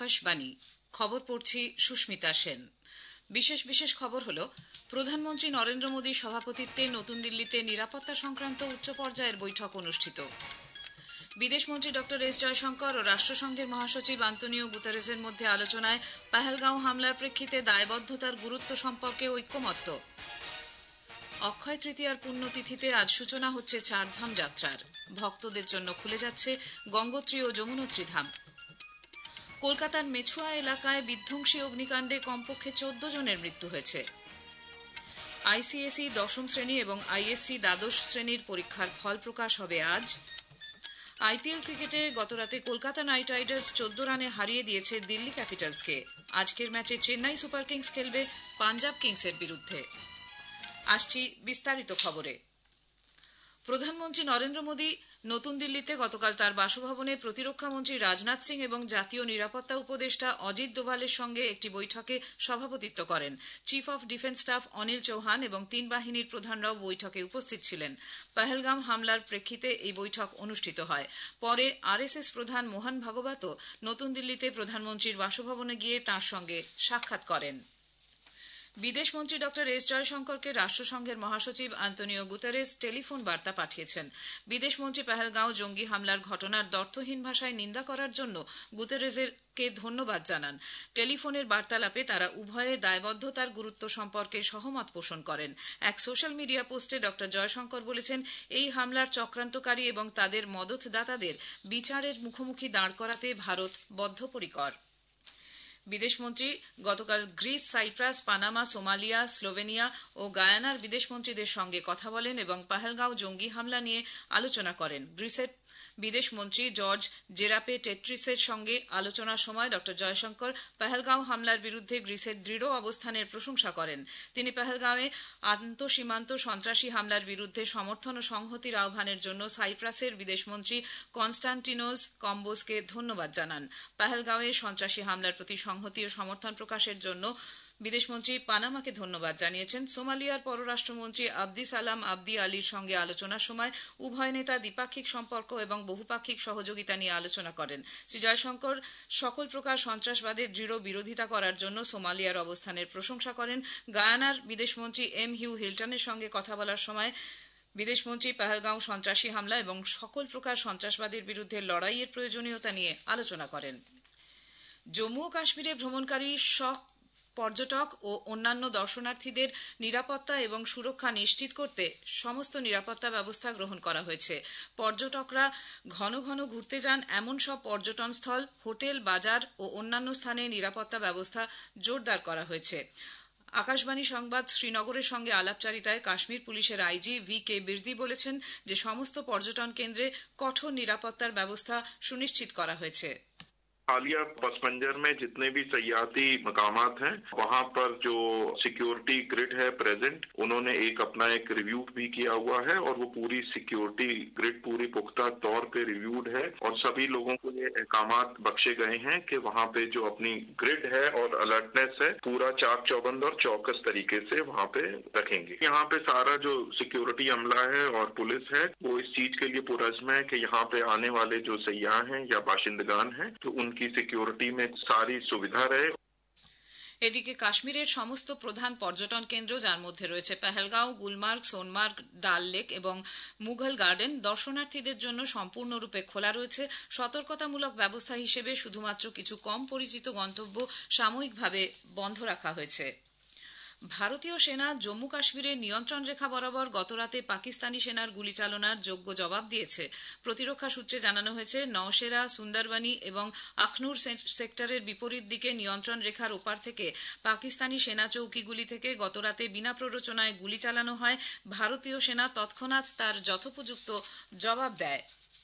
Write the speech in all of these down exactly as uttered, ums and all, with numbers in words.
আকাশবাণী খবর পড়ছি সুস্মিতা সেন। বিশেষ বিশেষ খবর হলো, প্রধানমন্ত্রী নরেন্দ্র মোদীর সভাপতিত্বে নতুন দিল্লিতে নিরাপত্তা সংক্রান্ত উচ্চ পর্যায়ের বৈঠক অনুষ্ঠিত। বিদেশমন্ত্রী ডক্টর এস জয়শঙ্কর ও রাষ্ট্রসংঘের মহাসচিব আন্তোনিও গুতেরেসের মধ্যে আলোচনায় পাহেলগাঁও হামলার প্রেক্ষিতে দায়বদ্ধতার গুরুত্ব সম্পর্কে ঐকমত্য। অক্ষয় তৃতীয়ার পুণ্যতিথিতে আজ সূচনা হচ্ছে চারধাম যাত্রার। ভক্তদের জন্য খুলে যাচ্ছে গঙ্গোত্রী ও যমুনোত্রী ধাম। কলকাতার মেছুয়া এলাকায় বিধ্বংসী অগ্নিকাণ্ডে কমপক্ষে চোদ্দ জনের মৃত্যু হয়েছে। আইসিএসই দশম শ্রেণী এবং আইএসসি দ্বাদশ শ্রেণীর পরীক্ষার ফল প্রকাশ হবে আজ। আইপিএল ক্রিকেটে গতরাতে কলকাতা নাইট রাইডার্স চোদ্দ রানে হারিয়ে দিয়েছে দিল্লি ক্যাপিটালসকে। আজকের ম্যাচে চেন্নাই সুপার কিংস খেলবে পাঞ্জাব কিংসের বিরুদ্ধে। আসছি বিস্তারিত খবরে। প্রধানমন্ত্রী নরেন্দ্র মোদী নতুন দিল্লিতে গতকাল তার বাসভবনে প্রতিরক্ষা মন্ত্রী রাজনাথ সিং এবং জাতীয় নিরাপত্তা উপদেষ্টা অজিত দোভালের সঙ্গে একটি বৈঠকে সভাপতিত্ব করেন। Chief of defence staff Anil Chauhan এবং তিন বাহিনীর প্রধানরাও বৈঠকে উপস্থিত ছিলেন। পহেলগাম হামলার প্রেক্ষিতে এই বৈঠক অনুষ্ঠিত হয়। পরে আরএসএস প্রধান মোহন ভাগবতও নতুন দিল্লিতে প্রধানমন্ত্রীর বাসভবনে গিয়ে তাঁর সঙ্গে সাক্ষাৎ করেন। বিদেশমন্ত্রী ডক্টর এস জয়শঙ্করকে রাষ্ট্রসংঘের মহাসচিব আন্তোনিও গুতেরেস টেলিফোন বার্তা পাঠিয়েছেন। বিদেশমন্ত্রী পহেলগাঁও জঙ্গি হামলার ঘটনার দ্ব্যর্থহীন ভাষায় নিন্দা করার জন্য গুতেরেসকে ধন্যবাদ জানান। টেলিফোনের বার্তালাপে তারা উভয়ে দায়বদ্ধতার গুরুত্ব সম্পর্কে সহমত পোষণ করেন। এক সোশ্যাল মিডিয়া পোস্টে ডক্টর জয়শঙ্কর বলেছেন, এই হামলার চক্রান্তকারী এবং তাদের মদতদাতাদের বিচারের মুখোমুখি দাঁড় করাতে ভারত বদ্ধপরিকর। বিদেশমন্ত্রী গতকাল Greece, Cyprus, Panama, Somalia, Slovenia ও গায়ানার বিদেশমন্ত্রীদের সঙ্গে কথা বলেন এবং পহেলগাঁও জঙ্গি হামলা নিয়ে আলোচনা করেন। গ্রিসের বিদেশমন্ত্রী জর্জ জেরাপে টেট্রিসের সঙ্গে আলোচনার সময় ড জয়শঙ্কর পহেলগাঁও হামলার বিরুদ্ধে গ্রিসের দৃঢ় অবস্থানের প্রশংসা করেন। তিনি পহেলগাঁওয়ে আন্তঃসীমান্ত সন্ত্রাসী হামলার বিরুদ্ধে সমর্থন ও সংহতির আহ্বানের জন্য সাইপ্রাসের বিদেশমন্ত্রী কনস্টান্টিনোস কম্বোসকে ধন্যবাদ জানান। পহেলগাঁওয়ে সন্ত্রাসী হামলার প্রতি সংহতি ও সমর্থন প্রকাশের জন্য বিদেশমন্ত্রী পানামাকে ধন্যবাদ জানিয়েছেন। সোমালিয়ার পররাষ্ট্রমন্ত্রী আবদি সালাম আবদি আলীর সঙ্গে আলোচনার সময় উভয় নেতা দ্বিপাক্ষিক সম্পর্ক এবং বহুপাক্ষিক সহযোগিতা নিয়ে আলোচনা করেন। শ্রী জয়শঙ্কর সকল প্রকার সন্ত্রাসবাদের দৃঢ় বিরোধিতা করার জন্য সোমালিয়ার অবস্থানের প্রশংসা করেন। গায়ানার বিদেশমন্ত্রী এম হিউ হিল্টনের সঙ্গে কথা বলার সময় বিদেশমন্ত্রী পহেলগাঁও সন্ত্রাসী হামলা এবং সকল প্রকার সন্ত্রাসবাদের বিরুদ্ধে লড়াইয়ের প্রয়োজনীয়তা নিয়ে আলোচনা করেন। জম্মু ও কাশ্মীরে ভ্রমণকারী শখ পর্যটক ও অন্যান্য দর্শনার্থীদের নিরাপত্তা এবং সুরক্ষা নিশ্চিত করতে সমস্ত নিরাপত্তা ব্যবস্থা গ্রহণ করা হয়েছে। পর্যটকরা ঘন ঘন ঘুরতে যান এমন সব পর্যটন স্থল, হোটেল, বাজার ও অন্যান্য স্থানে নিরাপত্তা ব্যবস্থা জোরদার করা হয়েছে। আকাশবাণী সংবাদ শ্রীনগরের সঙ্গে আলাপচারিতায় কাশ্মীর পুলিশের আইজি ভি কে বিরদি বলেছেন যে সমস্ত পর্যটন কেন্দ্রে কঠোর নিরাপত্তার ব্যবস্থা সুনিশ্চিত করা হয়েছে। हालिया पसमंजर में जितने भी सयाहती मकामात हैं वहाँ पर जो सिक्योरिटी ग्रिड है प्रेजेंट, उन्होंने एक अपना एक रिव्यू भी किया हुआ है और वो पूरी सिक्योरिटी ग्रिड पूरी पुख्ता तौर पे रिव्यूड है और सभी लोगों को ये अहकामात बख्शे गए हैं कि वहाँ पे जो अपनी ग्रिड है और अलर्टनेस है पूरा चाक चौबंद और चौकस तरीके से वहाँ पे रखेंगे। यहाँ पे सारा जो सिक्योरिटी अमला है और पुलिस है वो इस चीज के लिए पुरज़्म है कि यहाँ पे आने वाले जो सयाह हैं या बाशिंदगान हैं तो उन की सिक्योरिटी में सारी सुविधा रहे। এদিকে কাশ্মীরের সমস্ত প্রধান পর্যটন কেন্দ্র, যার মধ্যে রয়েছে পহেলগাঁও, গুলমার্গ, সোনমার্গ, ডাল লেক এবং মুঘল গার্ডেন, দর্শনার্থীদের জন্য সম্পূর্ণরূপে খোলা রয়েছে। সতর্কতামূলক ব্যবস্থা হিসেবে শুধুমাত্র কিছু কম পরিচিত গন্তব্য সাময়িকভাবে বন্ধ রাখা হয়েছে। ভারতীয় সেনা জম্মু কাশ্মীরের নিয়ন্ত্রণ রেখা বরাবর গতরাতে পাকিস্তানি সেনার গুলিচালনার যোগ্য জবাব দিয়েছে। প্রতিরক্ষা সূত্রে জানানো হয়েছে, নওশেরা, সুন্দরবানি এবং আখনুর সেক্টরের বিপরীত দিকে নিয়ন্ত্রণ রেখার ওপার থেকে পাকিস্তানি সেনা চৌকিগুলি থেকে গতরাতে বিনা প্ররোচনায় গুলি চালানো হয়। ভারতীয় সেনা তৎক্ষণাৎ তার যথোপযুক্ত জবাব দেয়।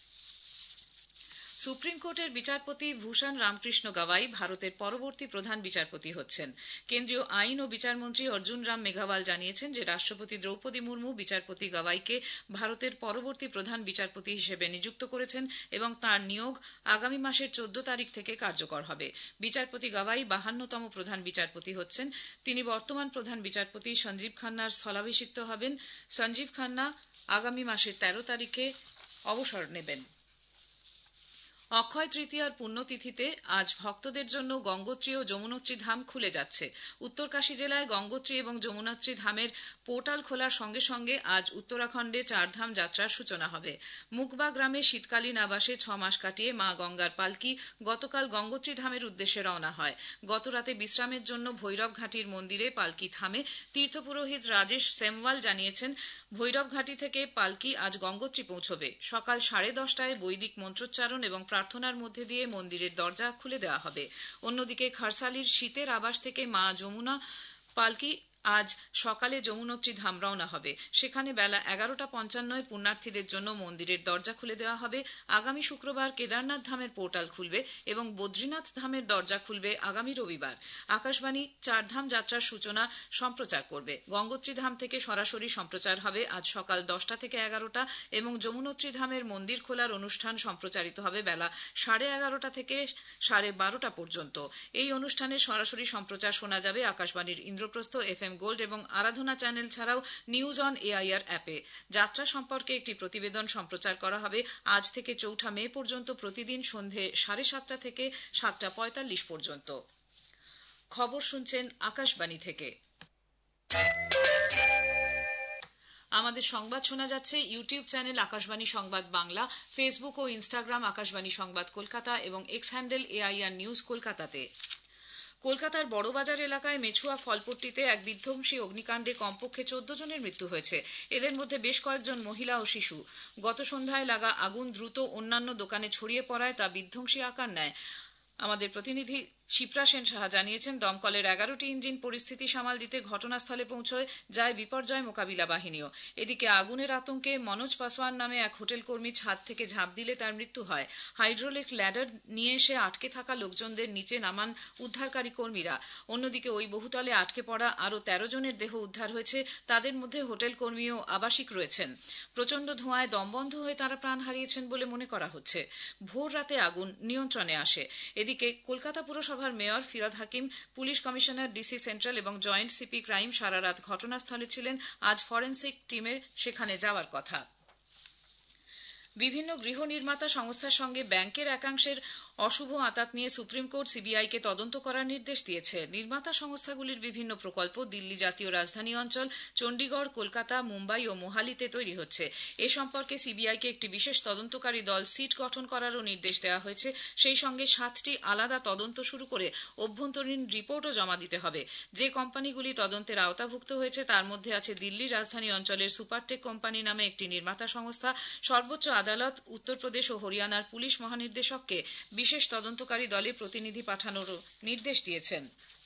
সুপ্রিম কোর্টের বিচারপতি ভূষণ রামকৃষ্ণ গাওয়াই ভারতের পরবর্তী প্রধান বিচারপতি হচ্ছেন। কেন্দ্রীয় আইন ও বিচারমন্ত্রী অর্জুন রাম মেঘওয়াল জানিয়েছেন যে রাষ্ট্রপতি দ্রৌপদী মুর্মু বিচারপতি গাওয়াইকে ভারতের পরবর্তী প্রধান বিচারপতি হিসেবে নিযুক্ত করেছেন এবং তাঁর নিয়োগ আগামী মাসের চোদ্দ তারিখ থেকে কার্যকর হবে। বিচারপতি গাওয়াই বাহান্নতম প্রধান বিচারপতি হচ্ছেন। তিনি বর্তমান প্রধান বিচারপতি সঞ্জীব খান্নার স্থলাভিষিক্ত হবেন। সঞ্জীব খান্না আগামী মাসের তেরো তারিখে অবসর নেবেন। অক্ষয় তৃতীয়ার পুণ্যতিথিতে আজ ভক্তদের জন্য গঙ্গোত্রী ও যমুনোত্রী ধাম খুলে যাচ্ছে। উত্তরকাশী জেলায় গঙ্গোত্রী এবং যমুনোত্রী ধামের পোর্টাল খোলার সঙ্গে সঙ্গে আজ উত্তরাখণ্ডে চারধাম যাত্রার সূচনা হবে। মুকবা গ্রামে শীতকালীন আবাসে ছ মাস কাটিয়ে মা গঙ্গার পালকি গতকাল গঙ্গোত্রী ধামের উদ্দেশ্যে রওনা হয়। গতরাতে বিশ্রামের জন্য ভৈরব ঘাটির মন্দিরে পালকি থামে। তীর্থপুরোহিত রাজেশ সেমওয়াল জানিয়েছেন, ভৈরব ঘাটি থেকে পালকি আজ গঙ্গোত্রী পৌঁছবে। সকাল সাড়ে দশটায় বৈদিক মন্ত্রোচ্চারণ এবং প্রার্থনার মধ্যে দিয়ে মন্দিরের দরজা খুলে দেওয়া হবে। অন্যদিকে খরসালির শীতের আবাস থেকে মা যমুনা পালকি আজ সকালে যমুনোত্রী ধাম রওনা হবে। সেখানে বেলা এগারোটা পঞ্চান্নয় পুণ্যার্থীদের জন্য মন্দিরের দরজা খুলে দেওয়া হবে। আগামী শুক্রবার কেদারনাথ ধামের পোর্টাল খুলবে এবং বদ্রীনাথ ধামের দরজা খুলবে আগামী রবিবার। আকাশবাণী চারধাম যাত্রার সূচনা সম্প্রচার করবে। গঙ্গোত্রী ধাম থেকে সরাসরি সম্প্রচার হবে আজ সকাল দশটা থেকে এগারোটা এবং যমুনোত্রী ধামের মন্দির খোলার অনুষ্ঠান সম্প্রচারিত হবে বেলা সাড়ে এগারোটা থেকে সাড়ে বারোটা পর্যন্ত। এই অনুষ্ঠানের সরাসরি সম্প্রচার শোনা যাবে আকাশবাণীর ইন্দ্রপ্রস্থ, এফ এম গোল্ড এবং আরাধনা চ্যানেল ছাড়াও নিউজ অন এআইআর অ্যাপে। যাত্রা সম্পর্কে একটি প্রতিবেদন সম্প্রচার করা হবে আজ থেকে চৌঠা মে পর্যন্ত, প্রতিদিন সন্ধে সাড়ে সাতটা থেকে সাতটা পঁয়তাল্লিশ পর্যন্ত। খবর শুনছেন আকাশবাণী থেকে। আমাদের সংবাদ শোনা যাচ্ছে YouTube channel Akashvani Sangbad Bangla, Facebook ও ইনস্টাগ্রাম আকাশবাণী সংবাদ কলকাতা এবং এক্স হ্যান্ডেল এআইআর নিউজ কলকাতাতে। কলকাতার বড়বাজার এলাকায় মেছুয়া ফলপট্টিতে এক বিধ্বংসী অগ্নিকাণ্ডে কমপক্ষে চোদ্দ জনের মৃত্যু হয়েছে। এদের মধ্যে বেশ কয়েকজন মহিলা ও শিশু। গত সন্ধ্যায় লাগা আগুন দ্রুত অন্যান্য দোকানে ছড়িয়ে পড়ায় তা বিধ্বংসী আকার নেয়। আমাদের প্রতিনিধি শিপ্রা সেন সাহা জানিয়েছেন, দমকলের এগারোটি ইঞ্জিন পরিস্থিতি সামাল দিতে ঘটনাস্থলে পৌঁছয় যায় বিপর্যয় মোকাবিলা বাহিনীও। এদিকে আগুনের আতঙ্কে মনোজ পাসওয়ান নামে এক হোটেল কর্মী ছাদ থেকে ঝাঁপ দিলে তার মৃত্যু হয়। হাইড্রোলিক ল্যাডার নিয়ে এসে আটকে থাকা লোকজনদের নিচে নামান উদ্ধারকারী কর্মীরা। অন্যদিকে ওই বহুতলে আটকে পড়া আরও তেরো জনের দেহ উদ্ধার হয়েছে। তাদের মধ্যে হোটেল কর্মী ও আবাসিক রয়েছেন। প্রচণ্ড ধোঁয়ায় দমবন্ধ হয়ে তারা প্রাণ হারিয়েছেন বলে মনে করা হচ্ছে। ভোর রাতে আগুন নিয়ন্ত্রণে আসে। এদিকে কলকাতা পুরসভা mayor Firhad Hakim, police commissioner, DC central এবং জয়েন্ট সিপি ক্রাইম সারা রাত ঘটনাস্থলে ছিলেন। আজ ফরেন্সিক টিমের সেখানে যাওয়ার কথা। বিভিন্ন গৃহ নির্মাতা সংস্থার সঙ্গে ব্যাংকের একাংশের অশুভ আঁতাত নিয়ে সুপ্রিম কোর্ট সিবিআইকে তদন্ত করার নির্দেশ দিয়েছে। নির্মাতা সংস্থাগুলির বিভিন্ন প্রকল্প দিল্লি জাতীয় রাজধানী অঞ্চল, চণ্ডীগড়, কলকাতা, মুম্বাই ও মোহালিতে তৈরি হচ্ছে। এ সম্পর্কে সিবিআইকে একটি বিশেষ তদন্তকারী দল সিট গঠন করারও নির্দেশ দেওয়া হয়েছে। সেই সঙ্গে সাতটি আলাদা তদন্ত শুরু করে অভ্যন্তরীণ রিপোর্টও জমা দিতে হবে। যে কোম্পানিগুলি তদন্তের আওতাভুক্ত হয়েছে তার মধ্যে আছে দিল্লির রাজধানী অঞ্চলের সুপারটেক কোম্পানি নামে একটি নির্মাতা সংস্থা। সর্বোচ্চ আদালত উত্তরপ্রদেশ ও হরিয়ানার পুলিশ মহানির্দেশককে বিশেষ তদন্তকারী দলে প্রতিনিধি পাঠানোর নির্দেশ দিয়েছেন।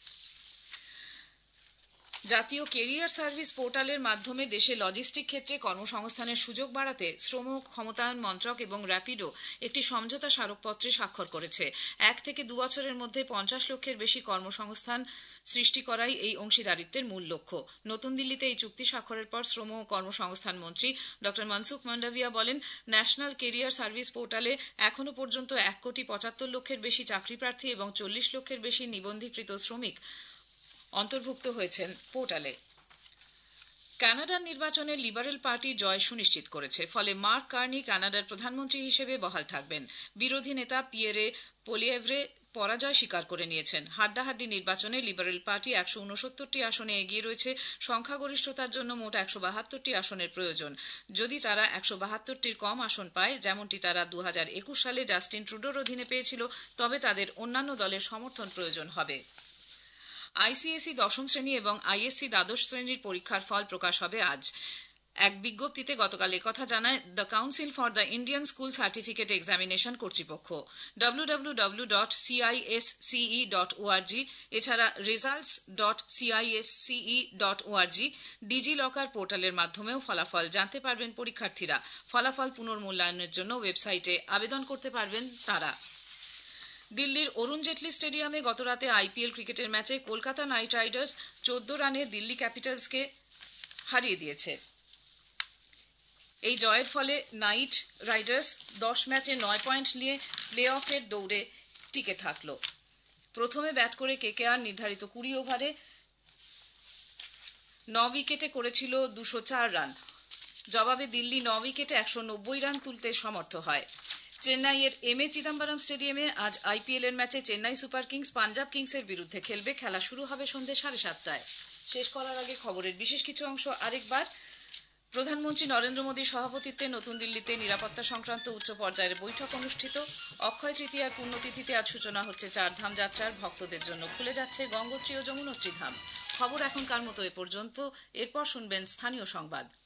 জাতীয় কেরিয়ার সার্ভিস পোর্টালের মাধ্যমে দেশে লজিস্টিক ক্ষেত্রে কর্মসংস্থানের সুযোগ বাড়াতে শ্রম ক্ষমতায়ন মন্ত্রক এবং র্যাপিডো একটি সমঝোতা স্মারকপত্রে স্বাক্ষর করেছে। এক থেকে দু বছরের মধ্যে পঞ্চাশ লক্ষের বেশি কর্মসংস্থান সৃষ্টি করাই এই অংশীদারিত্বের মূল লক্ষ্য। নতুন দিল্লিতে এই চুক্তি স্বাক্ষরের পর শ্রম ও কর্মসংস্থান মন্ত্রী ড মনসুখ মান্ডাভিয়া বলেন, ন্যাশনাল কেরিয়ার সার্ভিস পোর্টালে এখনো পর্যন্ত এক কোটি পঁচাত্তর লক্ষের বেশি চাকরি প্রার্থী এবং চল্লিশ লক্ষের বেশি নিবন্ধীকৃত শ্রমিক অন্তর্ভুক্ত হয়েছেন পোর্টালে। কানাডার নির্বাচনে লিবারেল পার্টি জয় সুনিশ্চিত করেছে। ফলে মার্ক কার্নি কানাডার প্রধানমন্ত্রী হিসেবে বহাল থাকবেন। বিরোধী নেতা পিয়েরে পোলিয়েভ্রে পরাজয় স্বীকার করে নিয়েছেন। হাড্ডাহাড্ডি নির্বাচনে লিবারেল পার্টি একশো উনসত্তরটি আসনে এগিয়ে রয়েছে। সংখ্যাগরিষ্ঠতার জন্য মোট একশো বাহাত্তরটি আসনের প্রয়োজন। যদি তারা একশো বাহাত্তরটির কম আসন পায়, যেমনটি তারা দু হাজার একুশ সালে জাস্টিন ট্রুডোর অধীনে পেয়েছিল, তবে তাদের অন্যান্য দলের সমর্থন প্রয়োজন হবে। আইসিএসই দশম শ্রেণী এবং আইএসসি দ্বাদশ শ্রেণীর পরীক্ষার ফল প্রকাশ হবে আজ। এক বিজ্ঞপ্তিতে গতকাল একথা জানায় the council for the Indian school certificate examination কর্তৃপক্ষ। W W W dot CISCE dot org, এছাড়া results dot CISCE dot org, digi locker পোর্টালের মাধ্যমেও ফলাফল জানতে পারবেন পরীক্ষার্থীরা। ফলাফল পুনর্মূল্যায়নের জন্য ওয়েবসাইটে আবেদন করতে পারবেন তারা। দিল্লির অরুণ জেটলি স্টেডিয়ামে গতরাতে আইপিএল ক্রিকেটের ম্যাচে কলকাতা নাইট রাইডার্স চোদ্দ রানে দিল্লি ক্যাপিটালসকে হারিয়ে দিয়েছে। এই জয়ের ফলে নাইট রাইডার্স দশ ম্যাচে নয় পয়েন্ট নিয়ে প্লে অফের দৌড়ে টিকে থাকল। প্রথমে ব্যাট করে কেকেআর নির্ধারিত কুড়ি ওভারে ন উইকেটে করেছিল দুশো চার রান। জবাবে দিল্লি ন উইকেটে একশো নব্বই রান তুলতে সমর্থ হয়। চেন্নাইয়ের এম এ চিদম্বরম স্টেডিয়ামে আজ আইপিএল এর ম্যাচে চেন্নাই সুপার কিংস পাঞ্জাব কিংসের বিরুদ্ধে খেলবে। খেলা শুরু হবে সন্ধ্যে সাড়ে সাতটায়। শেষ করার আগে খবরের বিশেষ কিছু অংশ আরেকবার। প্রধানমন্ত্রী নরেন্দ্র মোদীর সভাপতিত্বে নতুন দিল্লিতে নিরাপত্তা সংক্রান্ত উচ্চ পর্যায়ের বৈঠক অনুষ্ঠিত। অক্ষয় তৃতীয়ার পুণ্যতিথিতে আজ সূচনা হচ্ছে চারধাম যাত্রার। ভক্তদের জন্য খুলে যাচ্ছে গঙ্গোত্রী ও যমুনোত্রী ধাম। খবর এখনকার মতো এ পর্যন্ত। এরপর শুনবেন স্থানীয় সংবাদ।